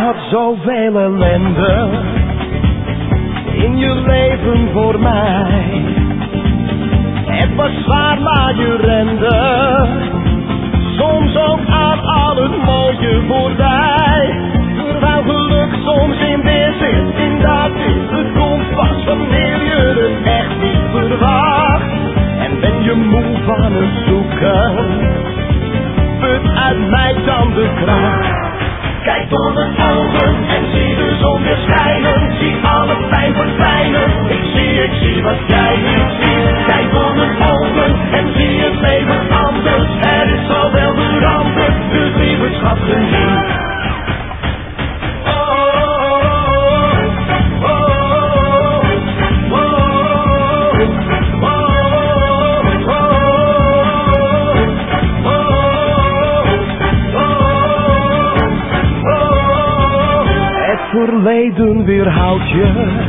had zoveel ellende in je leven voor mij. Het was zwaar, maar je rende soms ook aan al het mooie voorbij. Terwijl geluk soms in dit zit, in dat is. Het komt pas wanneer je het echt niet verwacht. En ben je moe van het zoeken, put uit mij dan de kracht. Kijk door mijn ogen en zie de zon weer schijnen. Zie alle pijn verdwijnen. Ik zie wat jij niet ziet. Kijk door mijn ogen en zie het leven anders. Er is zoveel veranderd, dus lieve schat geniet. Verleden weerhoudt je,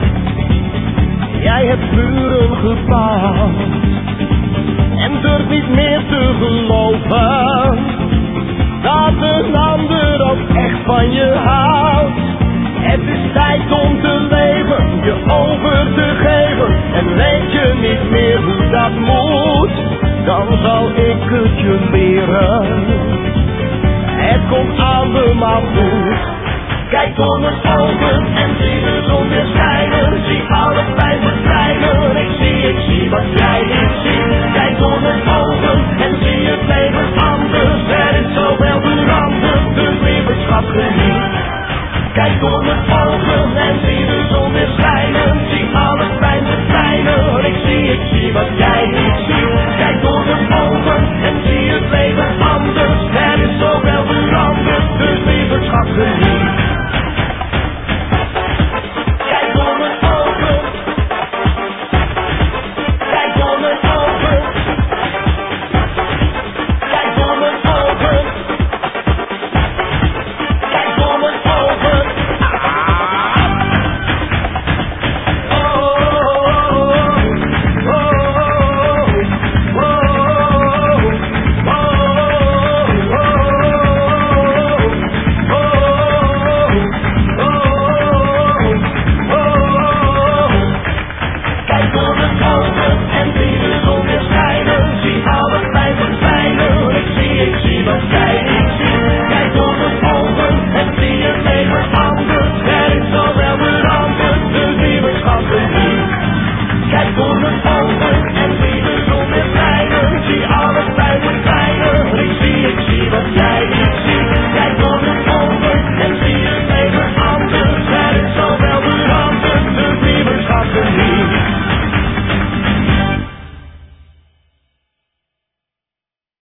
jij hebt muren gebouwd en durft niet meer te geloven dat een ander ook echt van je houdt. Het is tijd om te leven, je over te geven, en weet je niet meer hoe dat moet, dan zal ik het je leren. Het komt allemaal goed. Kijk door mijn ogen en zie de zon weer schijnen. Zie alle pijn verdwijnen. Ik zie wat jij niet ziet. Kijk door mijn ogen en zie het leven anders. Er is zoveel veranderd, dus lieve schat geniet. Kijk door mijn ogen en zie de zon weer schijnen. Zie alle pijn verdwijnen. Ik zie wat jij niet ziet. Kijk door mijn ogen en zie het leven anders. Er is zoveel